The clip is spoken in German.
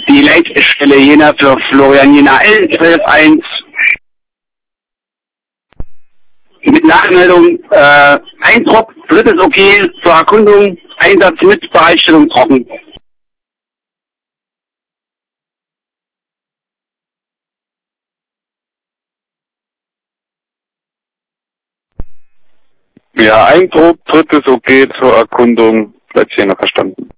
Die Leitstelle Jena für Florian Jena L121. Mit Nachmeldung, Eindruck, drittes Okay zur Erkundung, Einsatz mit Bereitstellung trocken. Ja, Eindruck, drittes Okay zur Erkundung, bleibt Jena verstanden.